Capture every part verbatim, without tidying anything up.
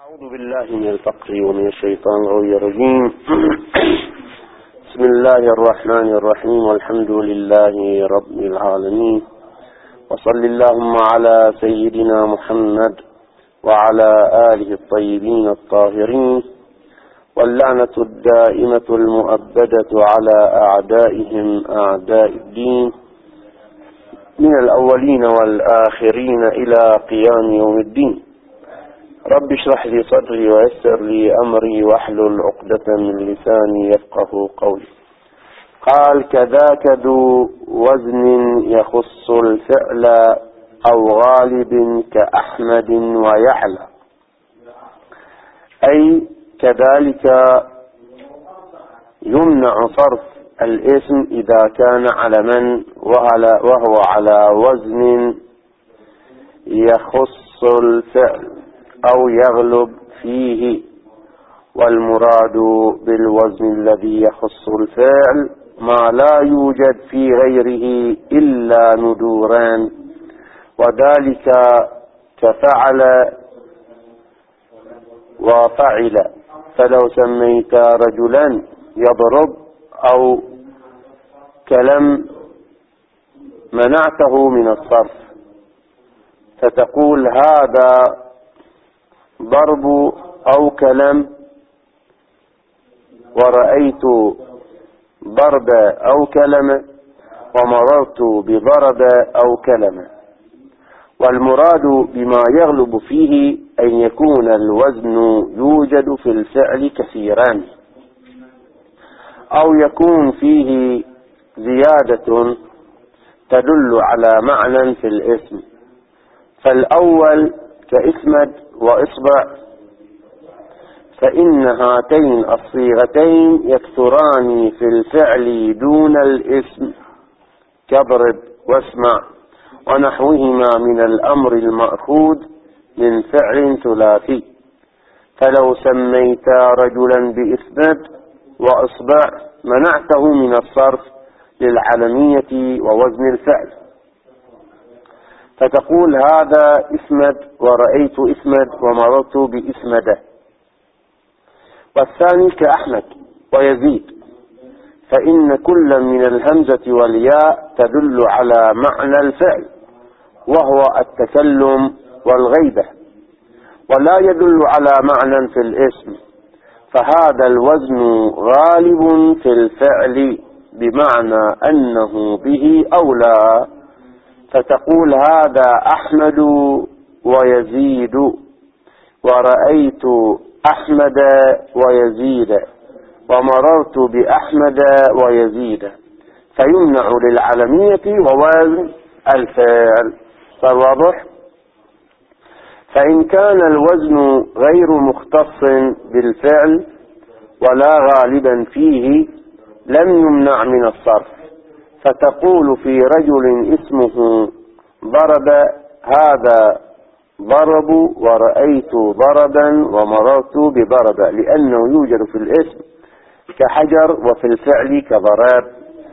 أعوذ بالله من الفقر ومن الشيطان الرجيم. بسم الله الرحمن الرحيم، والحمد لله رب العالمين، وصل اللهم على سيدنا محمد وعلى آله الطيبين الطاهرين، واللعنة الدائمة المؤبدة على أعدائهم أعداء الدين من الأولين والآخرين إلى قيام يوم الدين. رب اشرح لي صدري ويسر لي أمري واحلل عقدة من لساني يفقه قولي. قال: كذاك ذو وزن يخص الفعل أو غالب كأحمد ويعلى، أي كذلك يمنع صرف الاسم إذا كان علما وهو على وزن يخص الفعل أو يغلب فيه، والمراد بالوزن الذي يخص الفعل ما لا يوجد في غيره إلا ندوران، وذلك كفعل وفعل. فلو سميت رجلا يضرب أو كلم منعته من الصرف، فتقول هذا ضرب أو كلم، ورأيت ضرب أو كلمة، ومررت بضرب أو كلمة. والمراد بما يغلب فيه أن يكون الوزن يوجد في الفعل كثيرا، أو يكون فيه زيادة تدل على معنى في الاسم. فالأول كإسمد وإصبع، فإن هاتين الصيغتين يكثران في الفعل دون الاسم، كضرب واسمع ونحوهما من الأمر المأخوذ من فعل ثلاثي. فلو سميت رجلا بإسمد وإصبع منعته من الصرف للعلمية ووزن الفعل، فتقول هذا اسمد ورأيت اسمد ومررت باسمده. والثاني كأحمد ويزيد، فإن كل من الهمزة والياء تدل على معنى الفعل وهو التكلم والغيبة، ولا يدل على معنى في الاسم، فهذا الوزن غالب في الفعل بمعنى أنه به أولى، فتقول هذا أحمد ويزيد، ورأيت أحمد ويزيد، ومررت بأحمد ويزيد، فيمنع للعلمية ووزن الفعل. فالواضح؟ فإن كان الوزن غير مختص بالفعل ولا غالبا فيه لم يمنع من الصرف، فتقول في رجل اسمه ضرب هذا ضرب، ورأيت ضربا ومررت بضرب، لأنه يوجد في الاسم كحجر وفي الفعل كضرب.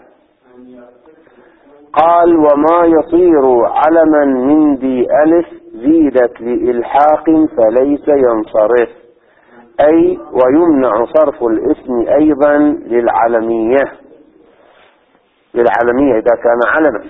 قال: وما يصير علما من ذي ألف زيدت لإلحاق فليس ينصرف، أي ويمنع صرف الاسم أيضا للعلمية للعلمية إذا كان علما.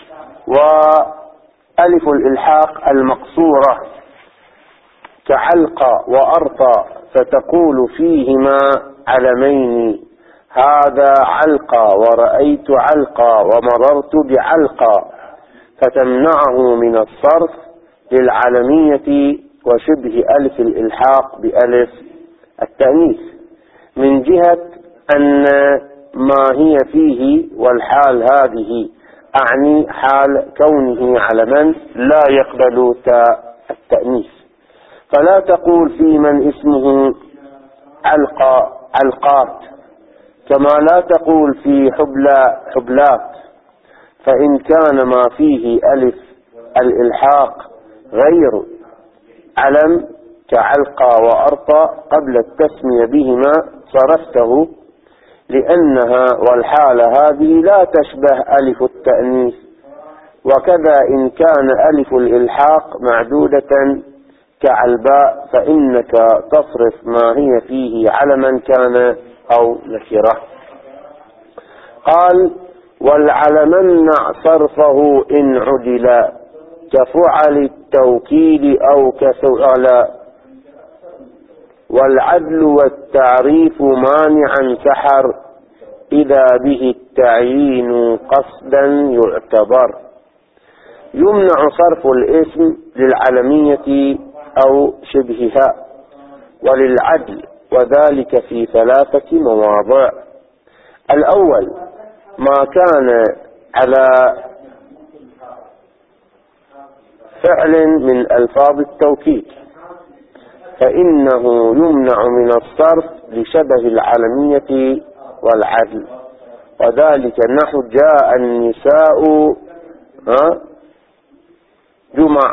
وألف الإلحاق المقصورة كعلقى وأرطى، فتقول فيهما علمين، هذا علقى ورأيت علقى ومررت بعلقى، فتمنعه من الصرف للعلمية وشبه ألف الإلحاق بألف التأنيث، من جهة أن ما هي فيه والحال هذه، أعني حال كونه علما لا يقبل تاء التأنيث. فلا تقول في من اسمه علقى علقات، كما لا تقول في حبلى حبلات، فإن كان ما فيه ألف الإلحاق غير علم كعلقى وأرطى قبل التسمية بهما صرفته، لأنها والحالة هذه لا تشبه ألف التأنيث. وكذا إن كان ألف الإلحاق معدودة كعلباء فإنك تصرف ما هي فيه علما كان أو نكرة. قال والعلم صرفه إن عدل كفعل التوكيد أو كفعل، والعدل والتعريف مانعا سحر إذا به التعيين قصدا يعتبر. يمنع صرف الاسم للعلمية أو شبهها وللعدل، وذلك في ثلاثة مواضع. الأول ما كان على فعل من ألفاظ التوكيد فإنه يمنع من الصرف لشبه العلمية والعدل، وذلك نحو جاء النساء جمع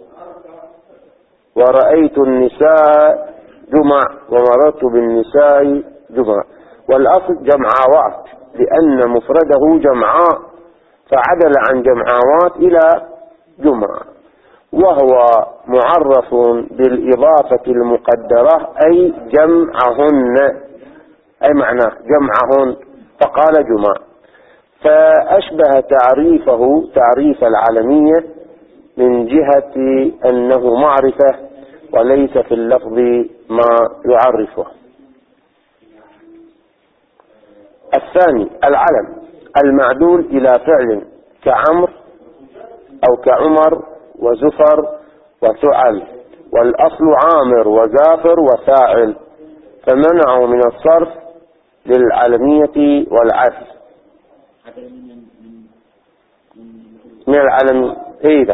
ورأيت النساء جمع ومررت بالنساء جمع، والأصل جمعاوات لأن مفرده جمعاء فعدل عن جمعاوات إلى جمع، وهو معرف بالإضافة المقدرة أي جمعهن، أي معناه جمعهن فقال جمع، فأشبه تعريفه تعريف العلمية من جهة أنه معرفة وليس في اللفظ ما يعرفه. الثاني العلم المعدول إلى فعل كعمر أو كعمر وزفر وثعل، والأصل عامر وزافر وفاعل، فمنعوا من الصرف للعلمية والعدل. من العلم إذا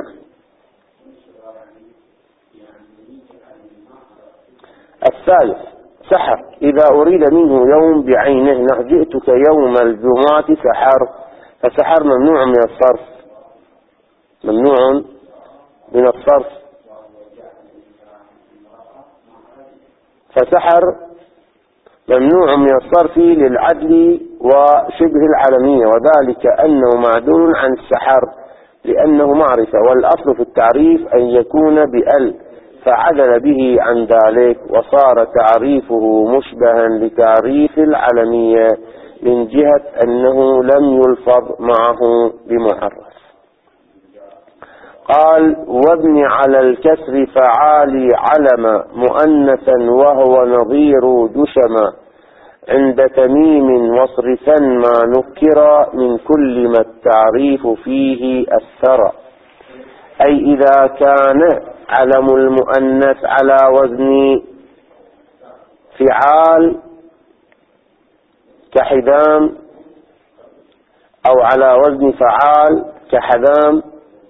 الثالث سحر إذا أريد منه يوم بعينه، نحو جئتك يوم الجمعة سحر، فسحر ممنوع من الصرف، ممنوع من الصرف، فسحر ممنوع من الصرف للعدل وشبه العلمية، وذلك أنه معدول عن السحر لأنه معرفة، والأصل في التعريف أن يكون بأل فعدل به عن ذلك، وصار تعريفه مشبها لتعريف العلمية من جهة أنه لم يلفظ معه بمعرف. قال وابن على الكسر فعالي علم مؤنثا وهو نظير دشم، عند تميم واصرفا ما نكر من كل ما التعريف فيه أثر، أي إذا كان علم المؤنث على وزن فعال كحدام أو على وزن فعال كحدام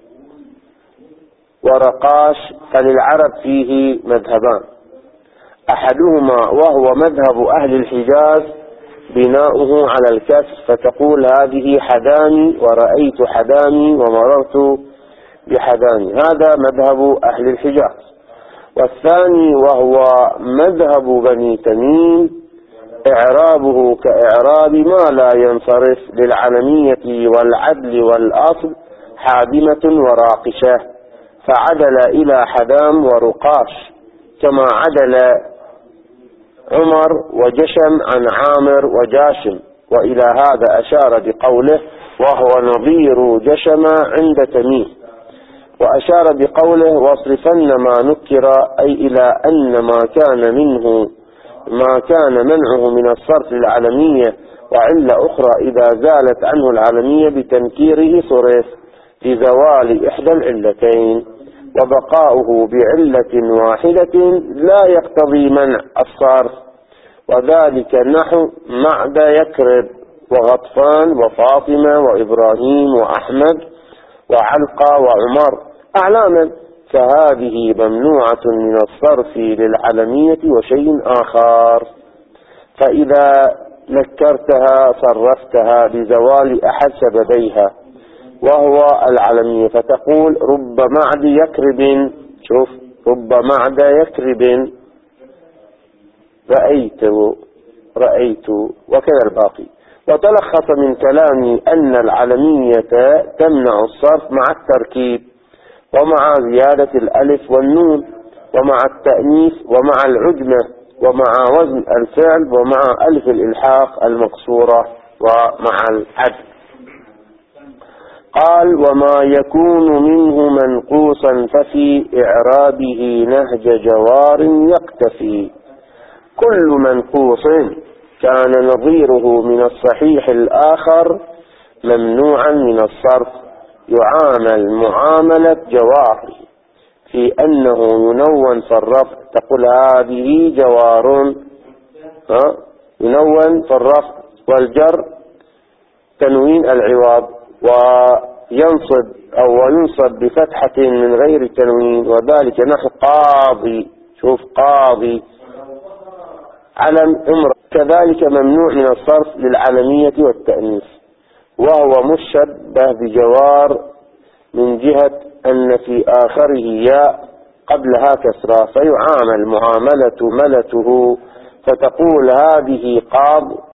ورقاش، فللعرب فيه مذهبان، أحدهما وهو مذهب أهل الحجاز بناؤه على الكسر، فتقول هذه حدامي ورأيت حدامي ومررت بحدامي، هذا مذهب أهل الحجاز. والثاني وهو مذهب بني تميم إعرابه كإعراب ما لا ينصرف للعلمية والعدل والأصل حادمة وراقشة، فعدل إلى حدام ورقاش، كما عدل عمر وجشم عن عامر وجاشم، وإلى هذا أشار بقوله وهو نظير جشم عند تميم، وأشار بقوله واصرفن ما نكر، أي إلى أن ما كان منه ما كان منعه من الصرف للعلمية وعلة أخرى إذا زالت عنه العلمية بتنكيره صرف لزوال إحدى العلتين، وبقاؤه بعلة واحدة لا يقتضي منع الصرف، وذلك نحو معد يكرب وغطفان وفاطمة وإبراهيم وأحمد وعلقة وعمر أعلاما، فهذه ممنوعة من الصرف للعلمية وشيء آخر، فإذا نكرتها صرفتها لزوال أحد سببيها وهو العلمية، فتقول رب معد يكرب، شوف رب معد يكرب رأيت رأيت وكذا الباقي. وتلخص من كلامي أن العلمية تمنع الصرف مع التركيب ومع زيادة الألف والنون، ومع التأنيث ومع العجمة ومع وزن الفعل ومع ألف الإلحاق المقصورة ومع العدل. قال وما يكون منه منقوصا ففي إعرابه نهج جوار يقتفي. كل منقوص كان نظيره من الصحيح الآخر ممنوعا من الصرف يعامل معاملة جوار في أنه ينون في الرفع. تقول هذه جوار، ها ينون في الرفع والجر تنوين العوض، وينصب أو ينصب بفتحة من غير تنوين، وذلك نحو قاضي. شوف قاضي علم امرأة. كذلك ممنوع من الصرف للعلمية والتأنيث، وهو مشبه بجوار من جهة أن في آخره ياء قبلها كسرة، فيعامل معاملة ملته، فتقول هذه قاض